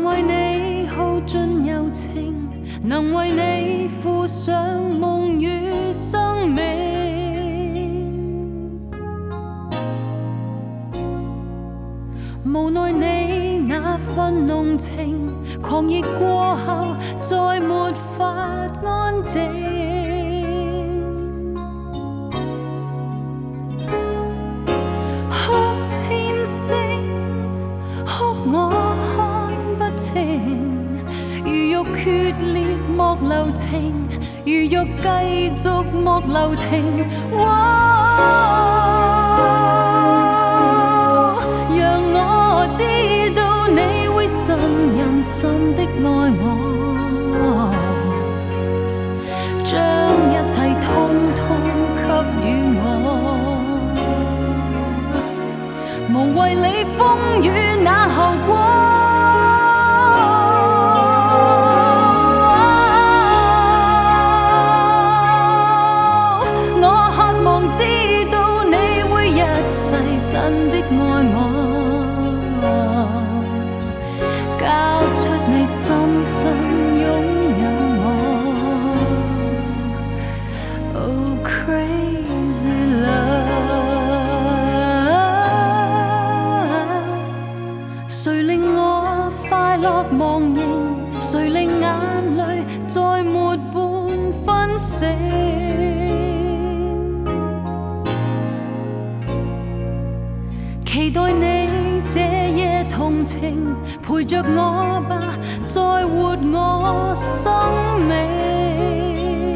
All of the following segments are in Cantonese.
能為你耗盡柔情，能為你付上夢與生命。無奈你那份濃情，狂熱過後再沒法安靜。哭千聲，哭我看不清，如欲決裂莫留情，如欲繼續莫留停。讓我知道你會信任心的愛我，將一切通通給予我，無謂理風雨那後果。我渴望知道你會一世真的愛我，交出你深深擁有我。Oh crazy love， 誰令我快樂忘形？誰令眼淚再沒半分醒？期待你這夜同情，陪着我吧，再活我生命。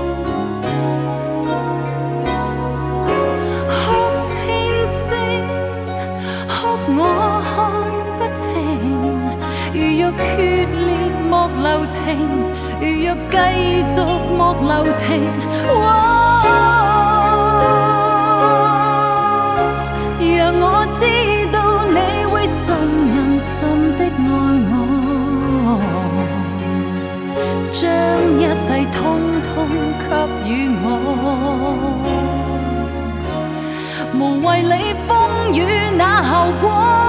哭千聲，哭我看不清，如若決裂莫留情，如若繼續莫留停。讓我知道你會信任心的愛我，將一切通通給予我，無謂理風雨那後果。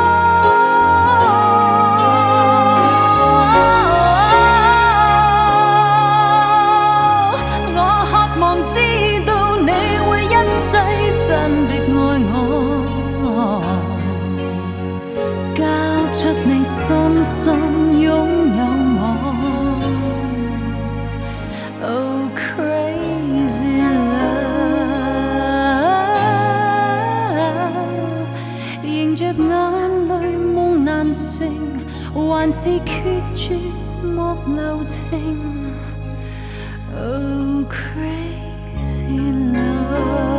我渴望知道你會一世真的愛我，交出你深深擁有我。Oh crazy love， 迎着眼淚夢難成，還是決絕莫留情。Oh crazy love。